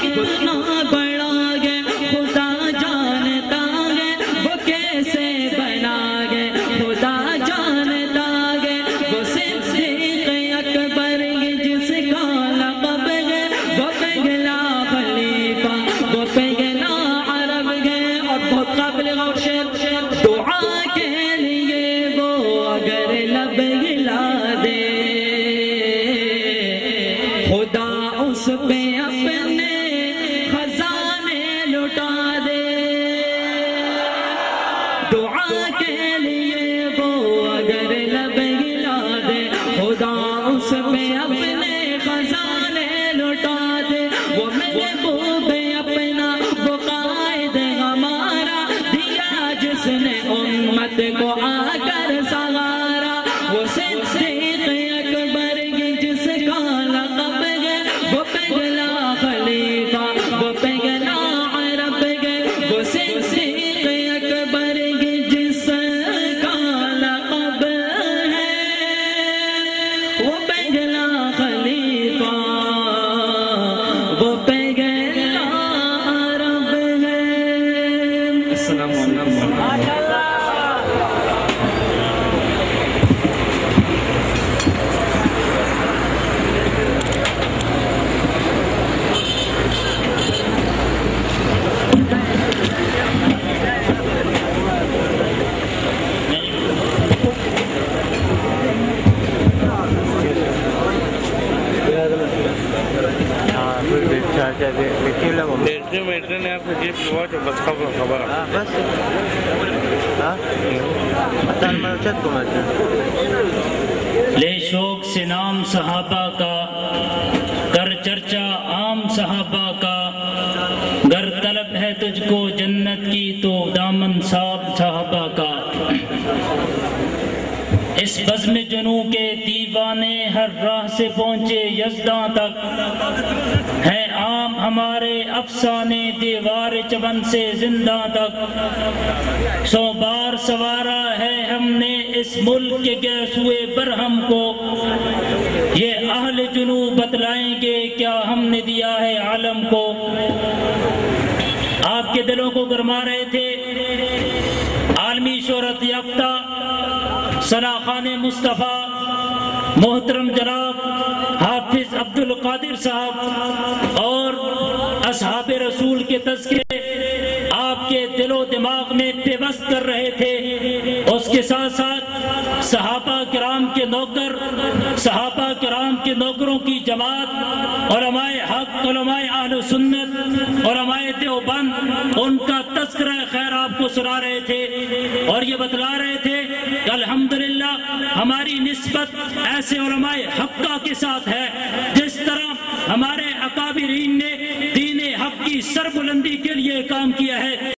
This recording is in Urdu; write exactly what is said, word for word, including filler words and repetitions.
کتنا بڑا ہے خدا جانتا ہے وہ کیسے بنا ہے خدا جانتا ہے وہ صدیق اکبر جس کا لقب ہے وہ پہلا خلیفہ وہ پہلا عرب ہے اور بہت قابل غور دعا کے لیے وہ اگر لب ہلا دے خدا اس پہ اپنے خزانے لٹا دے دعا کے لیے وہ اگر لب ہلا دے خدا اس پہ اپنے خزانے لٹا دے وہ محبوب اپنا وہ قائد ہمارا دیا جس نے امت کو آ کر سوارا وہ صدیق اکبر جس کا لقب ہے وہ پہلا خلیفہ وہ پہلا عرب ہے وہ صدیق اکبر جس کا لقب ہے وہ پہلا خلیفہ وہ پہلا عرب ہے. السلام علیکم. بیٹھنے بیٹھنے نے آپ کو جیب لوا تو بس خبر خبر بس لے شوق سے نام صحابہ کا کر چرچا عام صحابہ کا گر طلب ہے تجھ کو جنت کی تو دامن صاحب صحابہ کا اس بزم جنوں کے دیوانے ہر راہ سے پہنچے یزداں تک ہے عام ہمارے افسانے دیوار چمن سے زندہ تک سو بار سوارا ہے ہم نے اس ملک کے گیسوئے برہم کو یہ اہل جنوں بتلائیں گے کیا ہم نے دیا ہے عالم کو آپ کے دلوں کو گرما رہے تھے عالمی شہرت یافتہ ثنا خان مصطفیٰ محترم جناب حافظ عبد القادر صاحب اور اصحاب رسول کے تذکرے آپ کے دل و دماغ میں پیوست کر رہے تھے اس کے ساتھ ساتھ صحابہ کرام کے نوکر صحابہ کرام کے نوکروں کی جماعت علماء حق علماء اہل سنت علماء دیوبند ان کا تذکرہ خیر آپ کو سنا رہے تھے اور یہ بتلا رہے تھے کہ الحمدللہ ہماری نسبت ایسے علماء حقہ کے ساتھ ہے جس طرح ہمارے اکابرین نے دین حق کی سربلندی کے لیے کام کیا ہے.